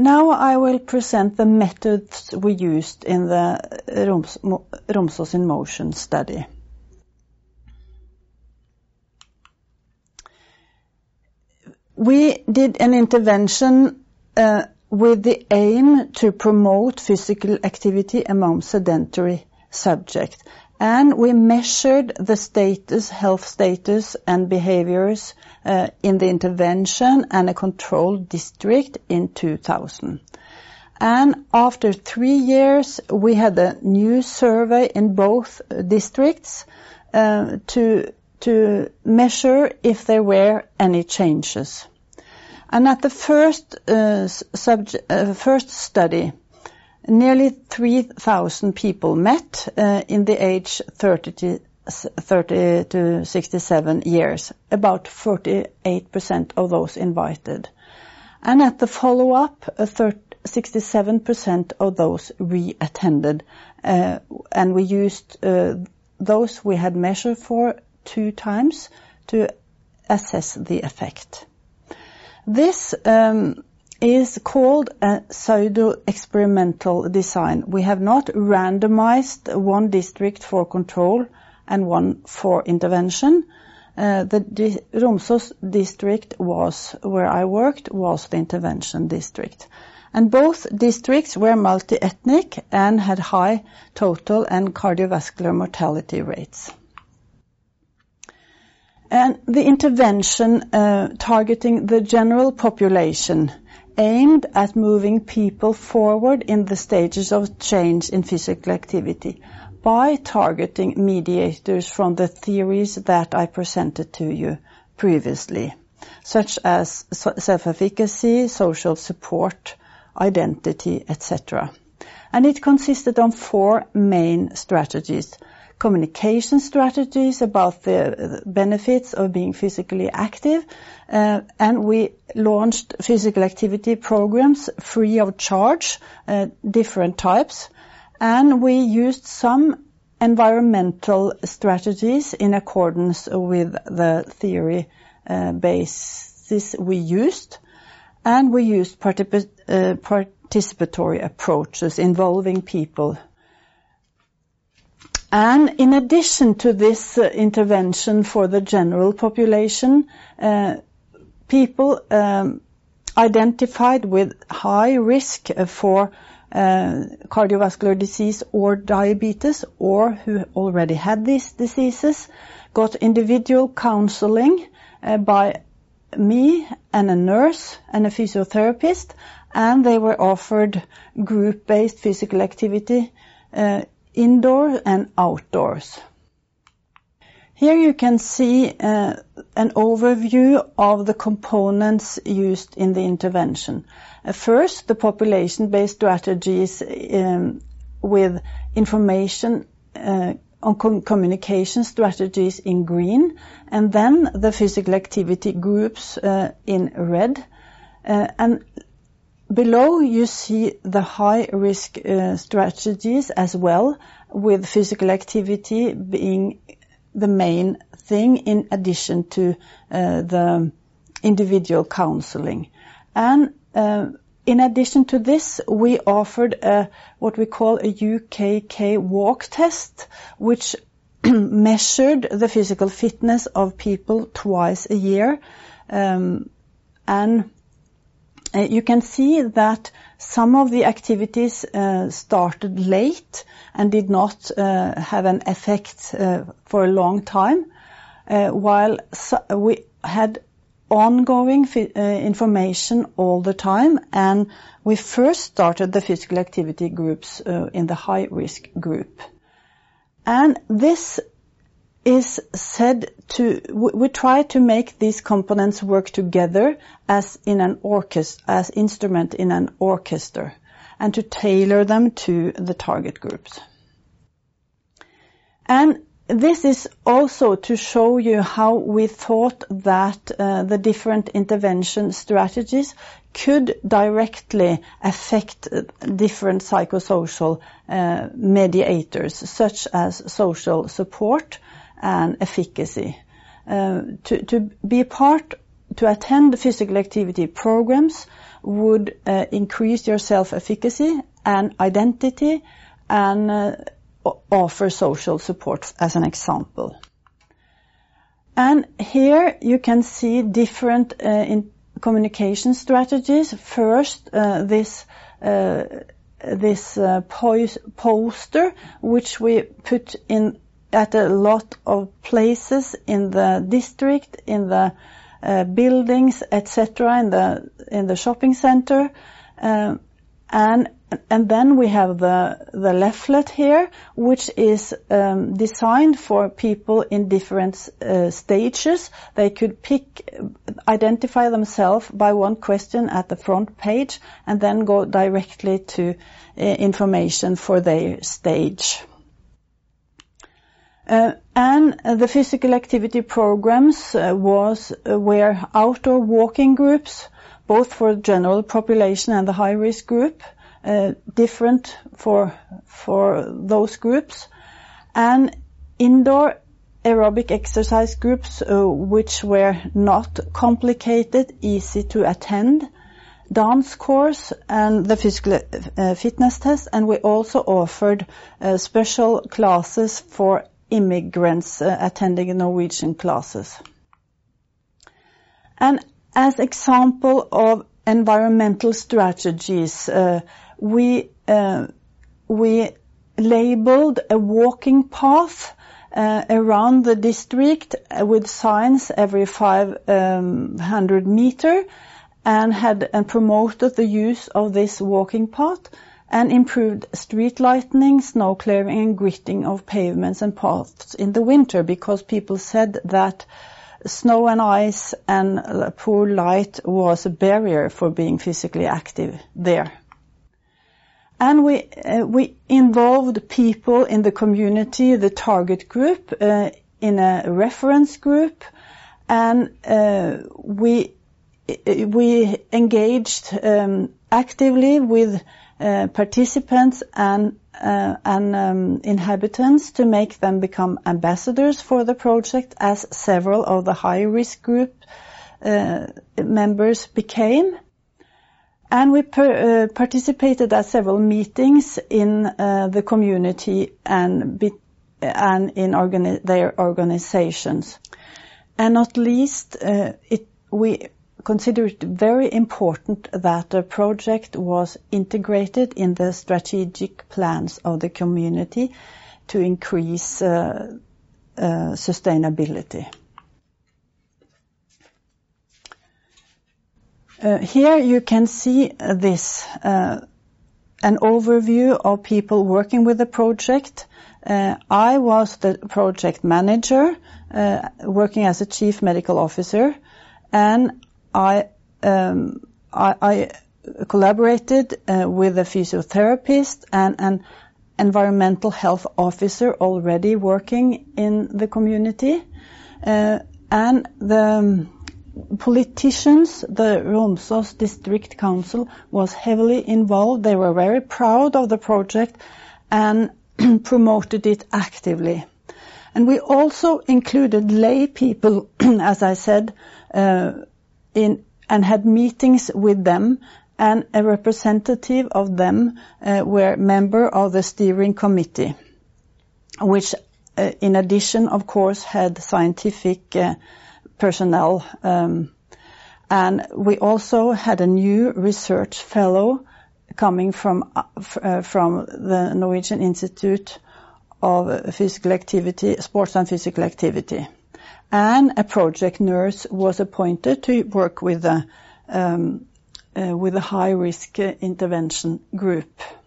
Now I will present the methods we used in the Romsås in Motion study. We did an intervention with the aim to promote physical activity among sedentary subjects. And we measured the status, health status and behaviors in the intervention and a control district in 2000. And after 3 years, we had a new survey in both districts to measure if there were any changes. And at the first study, nearly 3,000 people met in the age 30 to 67 years, about 48% of those invited. And at the follow-up, 67% of those re-attended, and we used those we had measured for 2 times to assess the effect. This is called a pseudo-experimental design. We have not randomized one district for control and one for intervention. The Romsås district was, where I worked, was the intervention district. And both districts were multi-ethnic and had high total and cardiovascular mortality rates. And the intervention targeting the general population aimed at moving people forward in the stages of change in physical activity by targeting mediators from the theories that I presented to you previously, such as self-efficacy, social support, identity, etc. And it consisted of 4 main strategies. Communication strategies about the benefits of being physically active, and we launched physical activity programs free of charge, different types, and we used some environmental strategies in accordance with the theory basis we used, and we used participatory approaches involving people. And in addition to this intervention for the general population, people identified with high risk for cardiovascular disease or diabetes, or who already had these diseases, got individual counseling by me and a nurse and a physiotherapist, and they were offered group-based physical activity indoor and outdoors. Here you can see an overview of the components used in the intervention. First, the population-based strategies with information on communication strategies in green, and then the physical activity groups in red. And below you see the high-risk strategies as well, with physical activity being the main thing in addition to the individual counseling. And in addition to this, we offered what we call a UKK walk test, which measured the physical fitness of people twice a year. And you can see that some of the activities started late and did not have an effect for a long time, while we had ongoing information all the time, and we first started the physical activity groups in the high-risk group. And this is said to, we try to make these components work together as in an orchestra, as instrument in an orchestra, and to tailor them to the target groups. And this is also to show you how we thought that the different intervention strategies could directly affect different psychosocial mediators, such as social support and efficacy. To be part to attend the physical activity programs would increase your self-efficacy and identity and offer social support, as an example. And here you can see different communication strategies. First, this poster, which we put in at a lot of places in the district, in the buildings, etc., in the shopping center, and then we have the leaflet here, which is designed for people in different stages. They could identify themselves by one question at the front page, and then go directly to information for their stage. And the physical activity programs were outdoor walking groups, both for the general population and the high-risk group, different for those groups, and indoor aerobic exercise groups, which were not complicated, easy to attend, dance course and the physical fitness test, and we also offered special classes for immigrants attending Norwegian classes. And as example of environmental strategies, we labeled a walking path around the district with signs every 500 meters, and promoted the use of this walking path, and improved street lighting, snow clearing and gritting of pavements and paths in the winter, because people said that snow and ice and poor light was a barrier for being physically active there. And we involved people in the community, the target group, in a reference group, and we engaged actively with participants and inhabitants to make them become ambassadors for the project, as several of the high-risk group members became. And we participated at several meetings in the community and in their organizations. And not least, we consider it very important that the project was integrated in the strategic plans of the community to increase sustainability. Here you can see this, an overview of people working with the project. I was the project manager, working as a chief medical officer, and I collaborated with a physiotherapist and an environmental health officer already working in the community, and the politicians, the Romsås District Council, was heavily involved. They were very proud of the project and promoted it actively. And we also included lay people, as I said, and had meetings with them, and a representative of them were member of the steering committee, which in addition, of course, had scientific personnel, and we also had a new research fellow coming from the Norwegian Institute of Physical Activity, Sports and Physical Activity, and a project nurse was appointed to work with a high-risk intervention group.